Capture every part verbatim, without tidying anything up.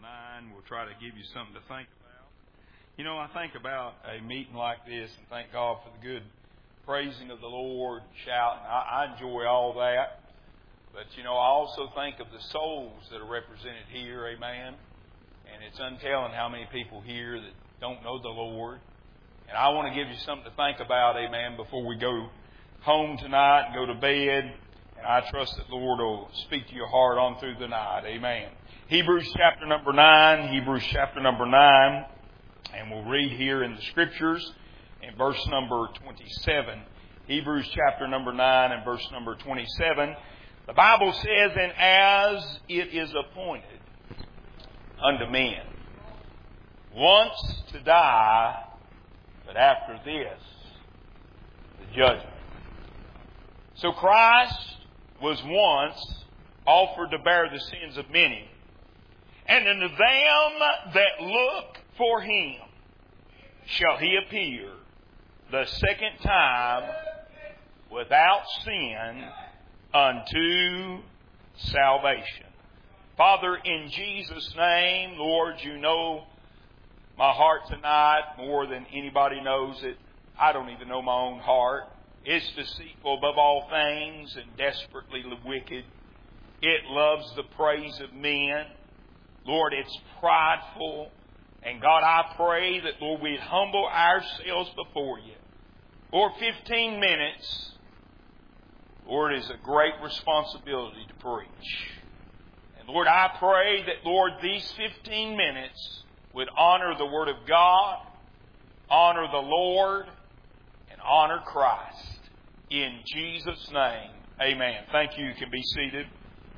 nine. We'll try to give you something to think about. You know, I think about a meeting like this and thank God for the good praising of the Lord, shouting. I, I enjoy all that. But, you know, I also think of the souls that are represented here, amen. And it's untelling how many people here that don't know the Lord. And I want to give you something to think about, amen, before we go home tonight and go to bed. And I trust that the Lord will speak to your heart on through the night, amen. Hebrews chapter number nine, Hebrews chapter number nine. And we'll read here in the Scriptures in verse number twenty-seven. Hebrews chapter number nine and verse number twenty-seven. The Bible says, "And as it is appointed unto men once to die, but after this, the judgment." So Christ was once offered to bear the sins of many. And unto them that look for Him shall He appear the second time without sin unto salvation. Father, in Jesus' name, Lord, you know my heart tonight more than anybody knows it. I don't even know my own heart. It's deceitful above all things and desperately wicked. It loves the praise of men. Lord, it's prideful. And God, I pray that, Lord, we'd humble ourselves before You. Lord, fifteen minutes, Lord, is a great responsibility to preach. And Lord, I pray that, Lord, these fifteen minutes would honor the Word of God, honor the Lord, and honor Christ. In Jesus' name, amen. Thank you. You can be seated.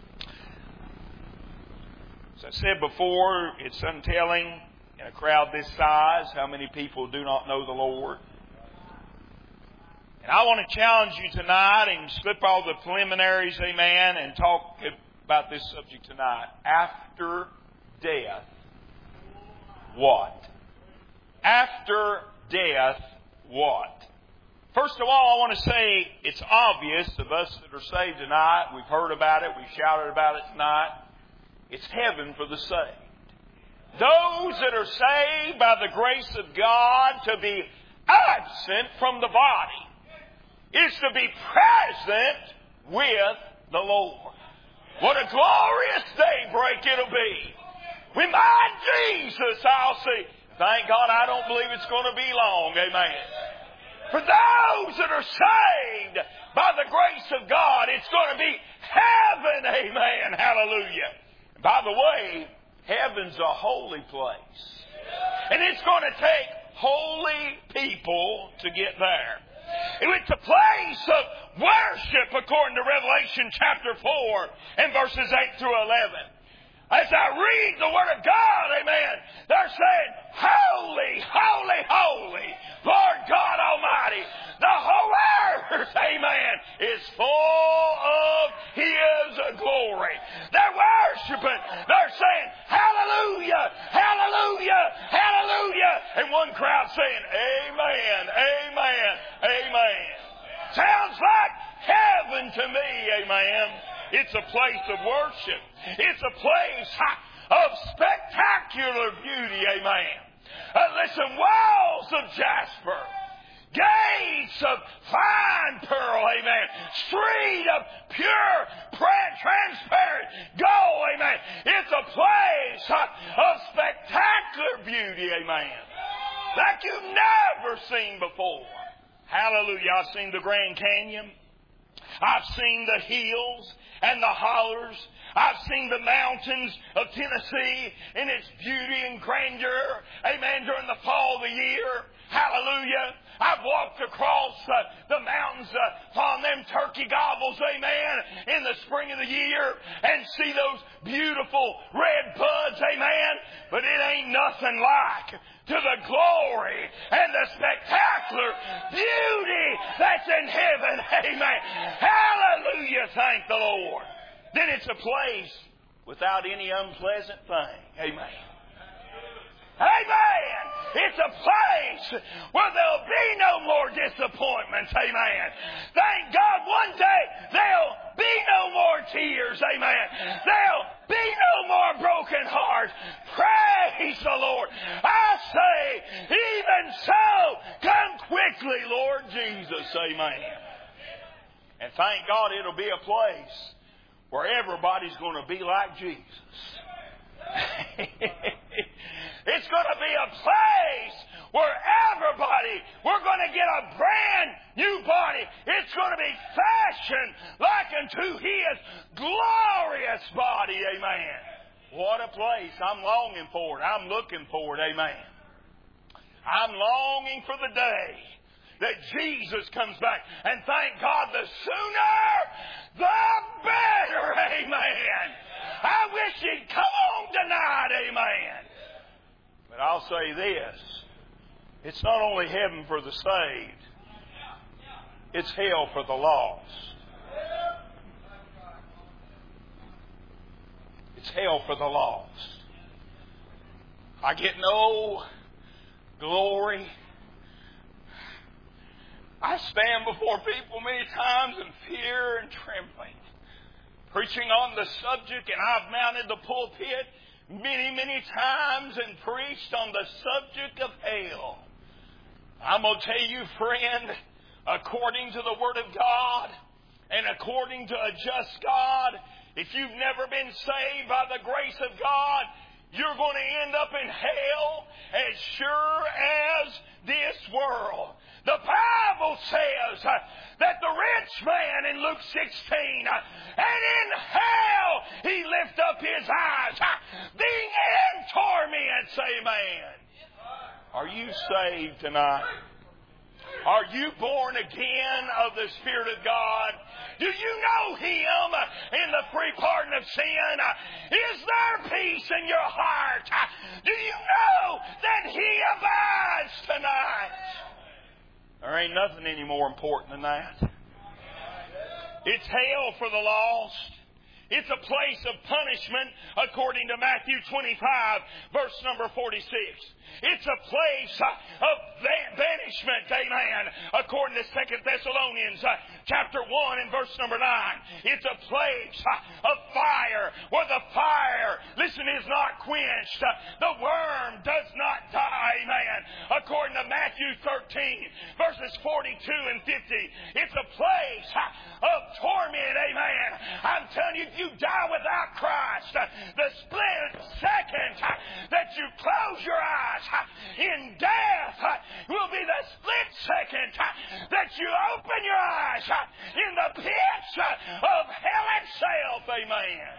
As I said before, it's untelling in a crowd this size how many people do not know the Lord. And I want to challenge you tonight and slip all the preliminaries, amen, and talk about this subject tonight. After death, what? After death, what? First of all, I want to say it's obvious of us that are saved tonight. We've heard about it. We've shouted about it tonight. It's heaven for the saved. Those that are saved by the grace of God, to be absent from the body is to be present with the Lord. What a glorious daybreak it'll be. When my Jesus I'll see. Thank God I don't believe it's going to be long. Amen. For those that are saved by the grace of God, it's going to be heaven. Amen. Hallelujah. By the way, heaven's a holy place. And it's going to take holy people to get there. It's a place of worship according to Revelation chapter four and verses eight through eleven. As I read the Word of God, amen, they're saying, "Holy, holy, holy, Lord God Almighty. The whole earth, amen, is full of His glory." They're worshiping. They're saying, "Hallelujah, hallelujah, hallelujah." And one crowd saying, "Amen, amen, amen." Sounds like heaven to me, amen. It's a place of worship. It's a place of spectacular beauty, amen. Uh, listen, walls of jasper, gates of fine pearl, amen. Street of pure, transparent gold, amen. It's a place of spectacular beauty, amen. Like you've never seen before. Hallelujah. I've seen the Grand Canyon. I've seen the hills and the hollers. I've seen the mountains of Tennessee in its beauty and grandeur. Amen. During the fall of the year. Hallelujah. I've walked across uh, the mountains uh, on them turkey gobbles, amen, in the spring of the year and see those beautiful red buds, amen. But it ain't nothing like to the glory and the spectacular beauty that's in heaven, amen. Hallelujah, thank the Lord. Then it's a place without any unpleasant thing, amen. Amen. It's a place where there'll be no more disappointments. Amen. Thank God one day there'll be no more tears. Amen. There'll be no more broken hearts. Praise amen. And thank God it'll be a place where everybody's going to be like Jesus. It's going to be a place where everybody, we're going to get a brand new body. It's going to be fashioned like unto His glorious body. Amen. What a place. I'm longing for it. I'm looking for it. Amen. I'm longing for the day that Jesus comes back. And thank God, the sooner, the better. Amen. I wish He'd come on tonight. Amen. But I'll say this. It's not only heaven for the saved. It's hell for the lost. It's hell for the lost. I get no glory. I stand before people many times in fear and trembling, preaching on the subject, and I've mounted the pulpit many, many times and preached on the subject of hell. I'm going to tell you, friend, according to the Word of God and according to a just God, if you've never been saved by the grace of God, you're going to end up in hell as sure as this world. The Bible says uh, that the rich man in Luke sixteen, uh, and in hell he lift up his eyes, uh, being in torment. Say amen. Are you saved tonight? Are you born again of the Spirit of God? Do you know Him in the free pardon of sin? Is there peace in your heart? Do you know that He abides tonight? There ain't nothing any more important than that. It's hell for the lost. It's a place of punishment according to Matthew twenty-five, verse number forty-six. It's a place of banishment, amen, according to Second Thessalonians chapter one and verse number nine. It's a place of fire where the fire, listen, is not quenched. The worm does not die, amen, according to Matthew thirteen, verses forty-two and fifty. It's a place of torment, amen. I'm telling you, if you die without Christ, the split second that you close your eyes in death will be the split second that you open your eyes in the pits of hell itself. Amen.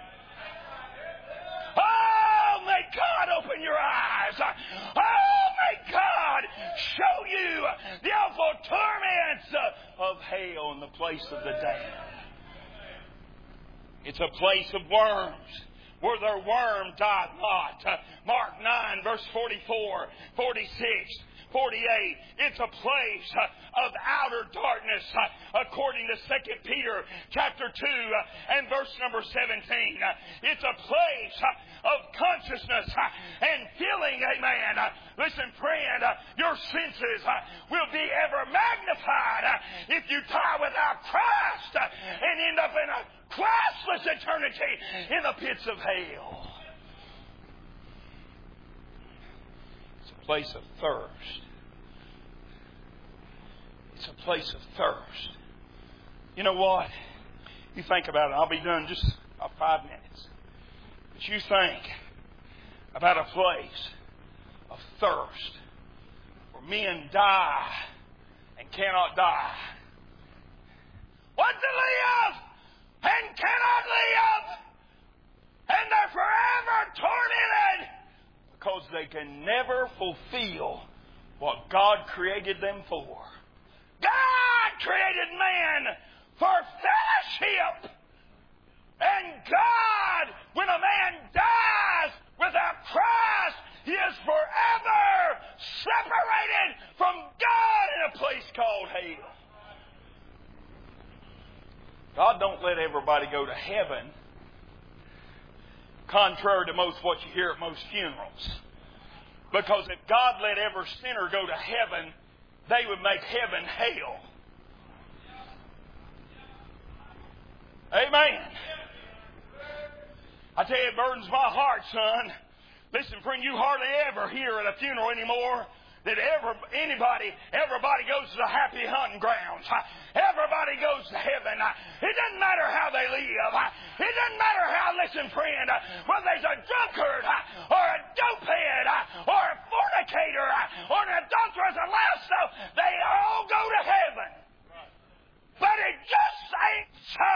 Oh, may God open your eyes. Oh, may God show you the awful torments of hell in the place of the damned. It's a place of worms, where their worm died not. Mark nine, verse forty-four, forty-six, forty-eight. It's a place of outer darkness, according to Second Peter chapter two and verse number seventeen. It's a place of consciousness and feeling, amen. Listen, friend, your senses will be ever magnified if you die without Christ and end up in a Christless eternity in the pits of hell. It's a place of thirst. It's a place of thirst. You know what? You think about it. I'll be done just about five minutes. But you think about a place of thirst where men die and cannot die. What to live and cannot live, and they're forever tormented because they can never fulfill what God created them for. God created man for fellowship, and God, when a man dies without Christ, he is forever separated from God in a place called hell. God don't let everybody go to heaven, contrary to most what you hear at most funerals. Because if God let every sinner go to heaven, they would make heaven hell. Amen. I tell you, it burdens my heart, son. Listen, friend, you hardly ever hear at a funeral anymore that ever, anybody, everybody goes to the happy hunting grounds. Everybody goes to heaven. It doesn't matter how they live. It doesn't matter how, listen friend, whether there's a drunkard or a dopehead or a fornicator or an adulteress, a lasso, they all go to heaven. But it just ain't so.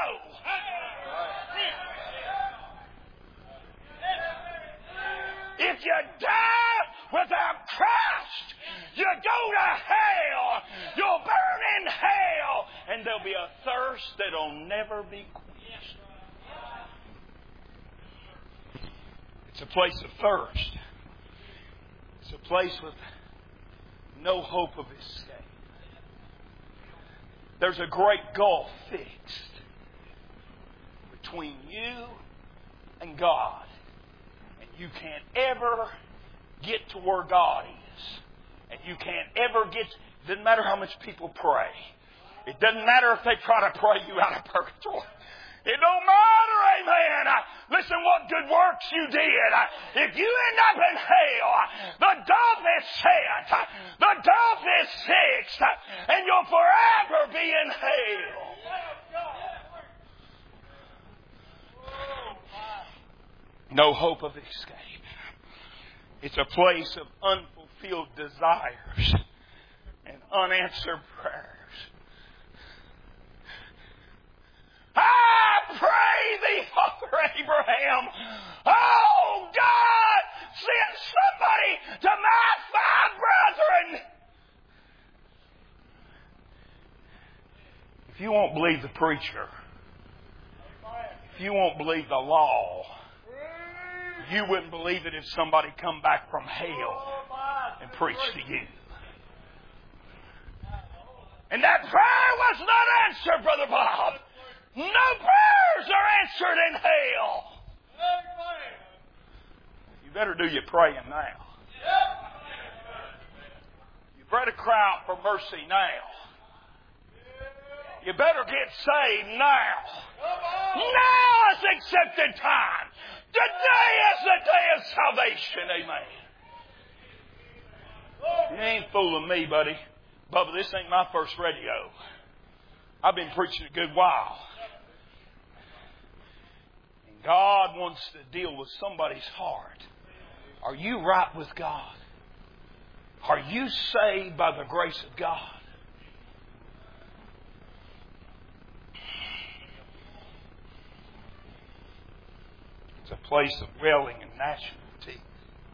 If you die without Christ, you go to hell. You'll burn in hell. And there'll be a thirst that'll never be quenched. It's a place of thirst. It's a place with no hope of escape. There's a great gulf fixed between you and God. And you can't ever get to where God is. And you can't ever get... It doesn't matter how much people pray. It doesn't matter if they try to pray you out of purgatory. It don't matter, amen. Listen, what good works you did. If you end up in hell, the dove is set. The dove is fixed. And you'll forever be in hell. No hope of escape. It's a place of unfulfilled desires and unanswered prayers. I pray thee, Father Abraham. Oh, God, send somebody to my five brethren. If you won't believe the preacher, if you won't believe the law, you wouldn't believe it if somebody come back from hell and preached to you. And that prayer was not answered, Brother Bob. No prayers are answered in hell. You better do your praying now. You better cry out for mercy now. You better get saved now. Now is accepted time. Today is the day of salvation. Amen. You ain't fooling me, buddy. Bubba, this ain't my first radio. I've been preaching a good while. And God wants to deal with somebody's heart. Are you right with God? Are you saved by the grace of God? It's a place of wailing and gnashing of teeth.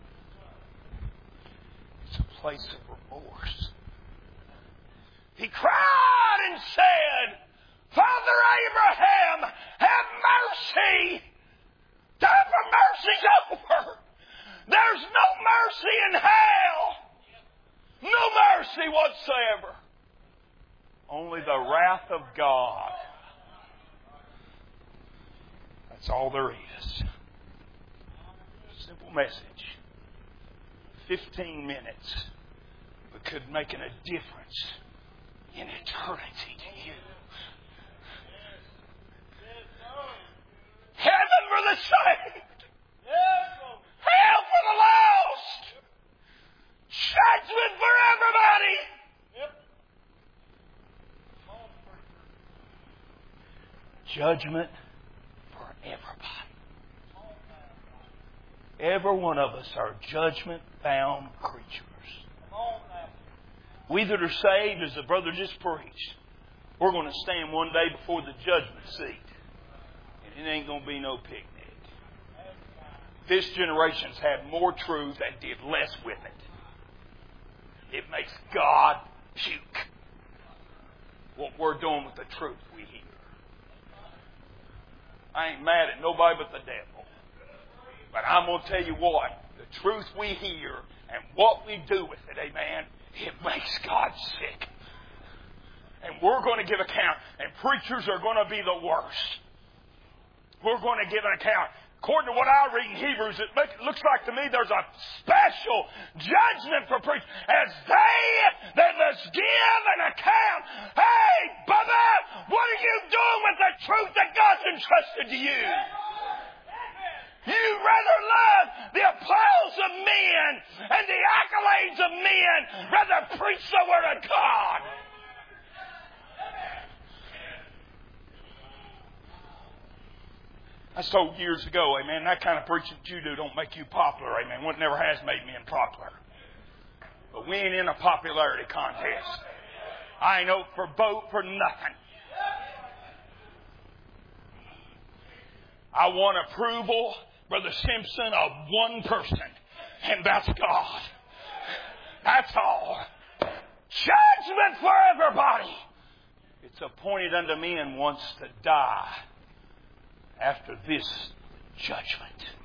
It's a place of remorse. He cried and said, Father Abraham, have mercy. Time for mercy's over. There's no mercy in hell. No mercy whatsoever. Only the wrath of God. That's all there is. Simple message. Fifteen minutes, but could make a difference in eternity to you. Heaven for the saved. Hell for the lost. Judgment for everybody. Judgment for everybody. Every one of us are judgment-bound creatures. We that are saved, as the brother just preached, we're going to stand one day before the judgment seat. And it ain't going to be no picnic. This generation's had more truth and did less with it. It makes God puke. What we're doing with the truth we hear. I ain't mad at nobody but the devil. But I'm going to tell you what, the truth we hear and what we do with it, amen, it makes God sick. And we're going to give account. And preachers are going to be the worst. We're going to give an account. According to what I read in Hebrews, it looks like to me there's a special judgment for preachers. As they that must give an account. Hey, Bubba, what are you doing with the truth that God's entrusted to you? You'd rather love the applause of men and the accolades of men rather preach the Word of God. I was told years ago, amen, that kind of preaching that you do don't make you popular, amen. What never has made me unpopular. But we ain't in a popularity contest. I ain't out for vote for nothing. I want approval, Brother Simpson, of one person, and that's God. That's all. Judgment for everybody. It's appointed unto men once to die after this judgment.